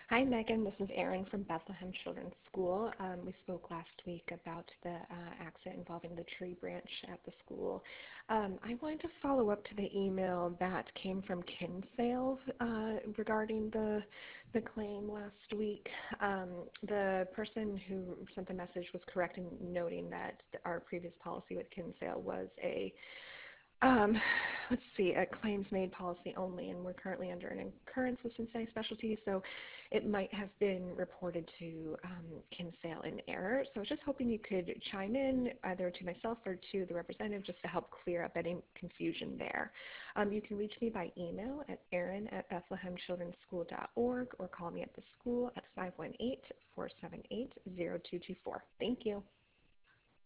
Hi, Megan. This is Erin from Bethlehem Children's School. We spoke last week about the accident involving the tree branch at the school. I wanted to follow up to the email that came from Kinsale regarding the claim last week. The person who sent the message was correct in noting that our previous policy with Kinsale was um, let's see, a claims made policy only, and we're currently under an occurrence with Cincinnati Specialty, so it might have been reported to Kinsale in error. So I was just hoping you could chime in either to myself or to the representative just to help clear up any confusion there. You can reach me by email at erin@bethlehemchildrensschool.org or call me at the school at 518-478-0224. Thank you.